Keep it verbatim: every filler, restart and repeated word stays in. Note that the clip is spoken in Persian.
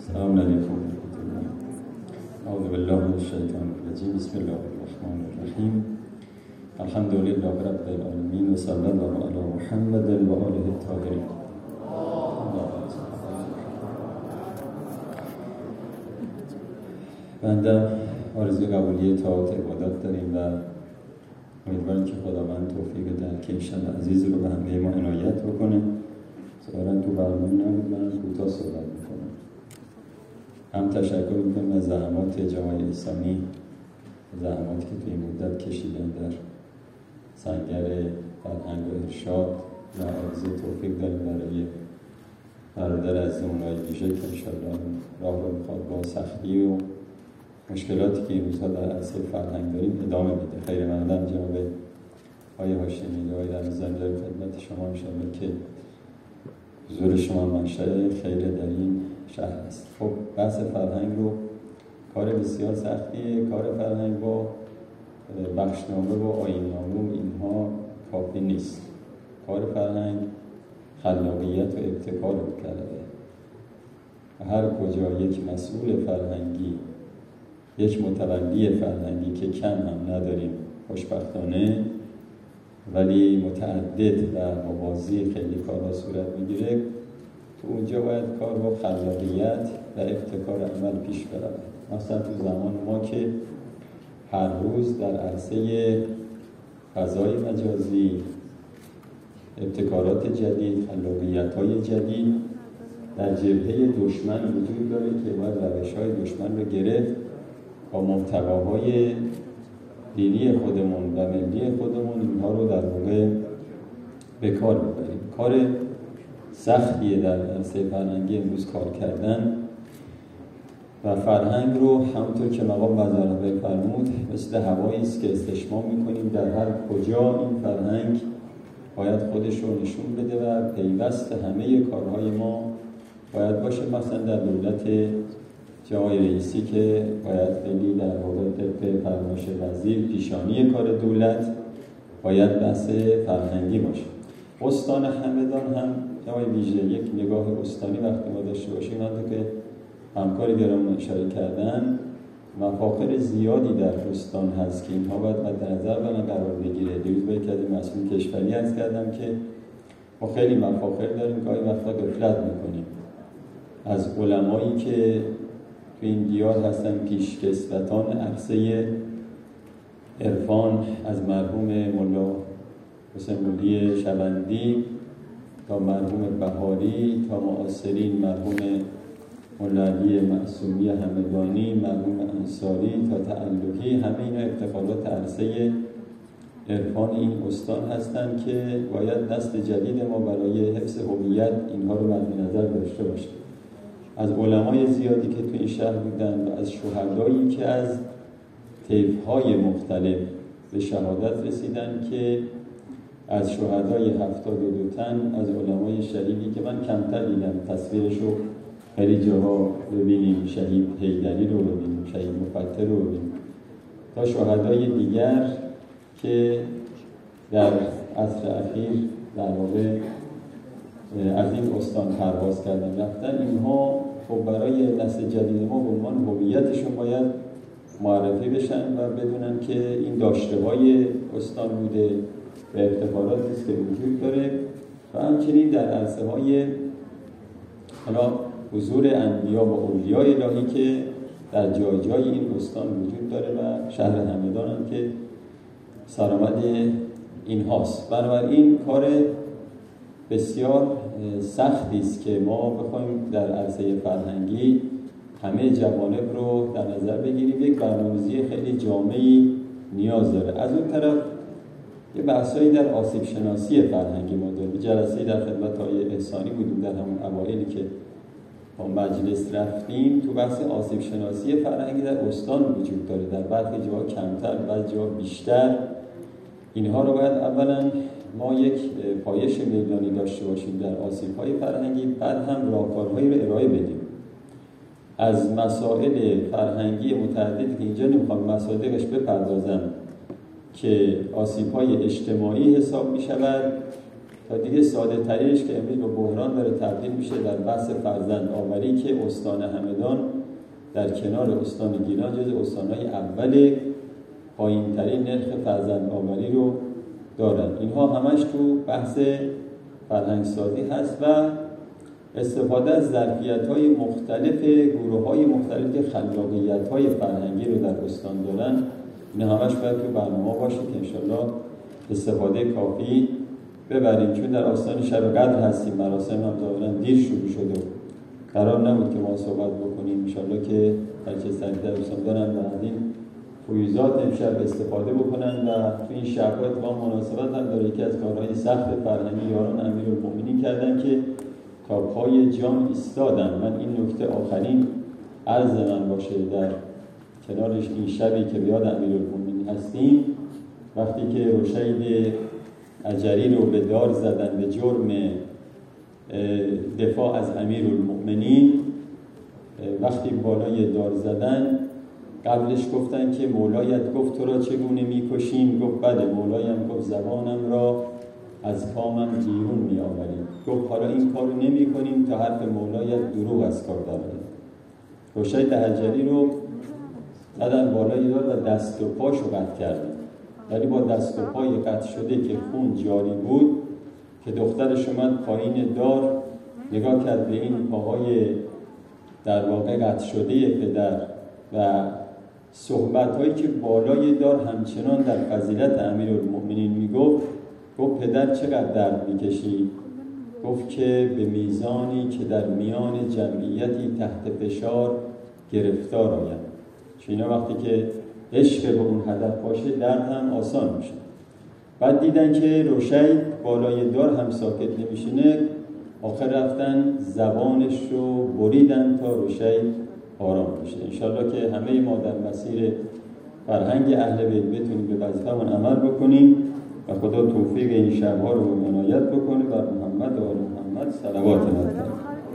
السلام علیکم و رحمت الله. اعوذ بالله من الشیطان الرجیم. بسم الله الرحمن الرحیم. الحمد لله رب العالمین و صلی الله علی محمد و آله الطاهرین. بنده آرزوی قبولی طاعات عبادات داریم و امیدوارم که خداوند توفیق درک این شب عزیز رو به همه ما عنایت بکنه. ظاهرا تو برنامه نبود، من کوتاه صحبت میکنم. هم تشکر میکنم از زحمات جماعت اسلامی، زحماتی که تو این مدت کشیدن در سنگر فرهنگ و ارشاد و آرزوی توفیق داریم برای برادر از اونهای ویژه که انشاءالله راه رو میخواد با سختی و مشکلاتی که این روزها در عرصه فرهنگ داریم ادامه بده. خیر مقدم جناب آقای هاشمی، آقای رمضانی داریم خدمت شما انشاءالله که حضور شما منشأ خیر در این شهر است. خب بحث فرهنگ رو کار بسیار سختیه. کار فرهنگ با بخشنامه و آیین‌نامه اینها کافی نیست. کار فرهنگ خلاقیت و ابتکار رو کرده و هر کجا یک مسئول فرهنگی، یک متولی فرهنگی که کم هم نداریم خوشبختانه، ولی متعدد و موازی خیلی کارها صورت میگیره، تو اونجا باید کار با خلاقیت و ابتکار عمل پیش برود. مثلا تو زمان ما که هر روز در عرصه فضای مجازی ابتکارات جدید، خلاقیت‌های جدید در جبهه دشمن وجود داره که باید روش‌های دشمن رو گرفت با محتواهای دینی خودمون و ملی خودمون اینها رو در واقع به کار ببریم. کار سختیه در عرصه فرهنگی امروز کار کردن و فرهنگ رو همونطور که مقام وزارت فرمود مثل هوایی است که استشمام می‌کنیم. در هر کجا این فرهنگ باید خودش رو نشون بده و پیوست همه کارهای ما باید باشه. مثلا در دولت جای رئیسی که باید خیلی در واقع طبق فرمایش وزیر پیشانی کار دولت باید بحث فرهنگی باشه. استان همدان هم جای ویژه یک نگاه استانی وقتی ما داشته باشیم، همونطور که همکار گرامی اشاره کردن، مفاخر زیادی در استان هست که اینها باید مد نظر قرار بگیره. دیروز با یک مسئول کشوری عرض کردم که ما خیلی مفاخر داریم، گاهی وقتا غفلت میکنیم از علمایی که تو این دیار هستن، پیشکسوتان عرصه عرفان، از مرحوم ملا حسین مولی شبندی تا مرحوم بهاری تا معاصرین مرحوم ملا علی معصومی همدانی، مرحوم انصاری تا تعلقی، همه اینا افتخارات عرصه عرفان این استان هستند که باید دست جدید ما برای حفظ هویت اینها رو مد نظر داشته باشیم. از علمای زیادی که تو این شهر بودن و از شهدایی که از طیف‌های مختلف به شهادت رسیدن که از شهدای هفتاد و دو تن از علمای شریفی که من کمتر دیدم تصویرش رو خیلی جاها ببینیم، شهید حیدری رو ببینیم، شهید مفتر رو ببینیم، تا شهدای دیگر که در عصر اخیر در واقع از این استان پرواز کردن رفتن. اینها خب برای نسل جدید ما به عنوان هویتشون باید معرفی بشن و بدونن که این داشته‌های استان بوده و افتخاراتی است که وجود داره و همچنین در عرصه‌های حالا حضور انبیا و اولیاء الهی که در جای جای این استان وجود داره و شهر همدان هم که سرآمد اینهاست. بنابراین کار بسیار سختی است که ما بخوایم در عرصه فرهنگی همه جوانب رو در نظر بگیریم. یک برنامه‌ریزی خیلی جامعی نیاز داره. از اون طرف یه بحثایی در آسیب شناسی فرهنگی ما داریم. جلسه‌ای در خدمت آقای احسانی بودیم در همون اوایلی که با مجلس رفتیم، تو بحث آسیب شناسی فرهنگی در استان وجود داره، در برخی جاها کمتر، بعضی جاها بیشتر. اینها رو باید اولا ما یک پایش میدانی داشته باشیم در آسیب‌های فرهنگی، بعد هم راهکارهایی رو ارائه بدیم. از مسائل فرهنگی متعددی که اینجا نمیخوام مصادیقش بپردازم که آسیب‌های اجتماعی حساب می‌شود، تا دیگه ساده تریش که امروز به بحران داره تبدیل میشه در بحث فرزند آوری که استان همدان در کنار استان گیلان جز استانهای اول پایین ترین نرخ فرزند آوری رو دارن. اینها همش تو بحث فرهنگ سازی هست و استفاده از ظرفیت‌های مختلف گروه‌های مختلف که خلاقیت‌های فرهنگی رو در استان دارن. این همش باید تو برنامه باشه که انشالله استفاده کافی ببریم، چون در آستان شب قدر هستیم، مراسم هم ظاهراً دیر شروع شده، قرار نبود که ما صحبت بکنیم. انشالله که هرچه سریعتر دوستان دارن و از این فیوزات امشب استفاده بکنن و تو این شب‌ها اتفاقا مناسبت هم داره. یکی از کارهای سخت فرهنگی یاران امیرالمومنین کردن که تا پای جام ایستادن. من این نکته آخرین عرض من باشه در کنارش این شبی که بیاد امیرالمومنین هستیم، وقتی که رشید اجری رو به دار زدن به جرم دفاع از امیرالمومنین، وقتی بالای دار زدن قبلش گفتن که مولایت گفت تو را چگونه میکشیم؟ گفت بله. مولایم گفت زبانم را از کامم بیرون می آوریم. گفت حالا این کارو نمی کنیم تا حرف مولایت دروغ از کار دارد. رشید اجری رو زدن بالای دار و دست و پاشو قطع کردن، ولی با دست و پای قطع شده که خون جاری بود که دخترش اومد پایین دار نگاه کرد به این پاهای در واقع قطع شده پدر و صحبت‌هایی که بالای دار همچنان در فضیلت امیرالمومنین میگفت. گفت پدر چقدر درد میکشی؟ گفت که به میزانی که در میان جمعیتی تحت فشار گرفتار آید. چون اینا وقتی که عشق به اون هدف باشه درد هم آسان میشه. بعد دیدن که رشید بالای دار هم ساکت نمیشینه، آخر رفتن زبانش رو بریدن تا رشید آرام بشه. انشالله که همه ما در مسیر فرهنگ اهل بیت بتونیم به وظیفه‌مون عمل بکنیم و خدا توفیق این شب‌ها رو عنایت بکنه بر محمد و آل محمد صلوات الله.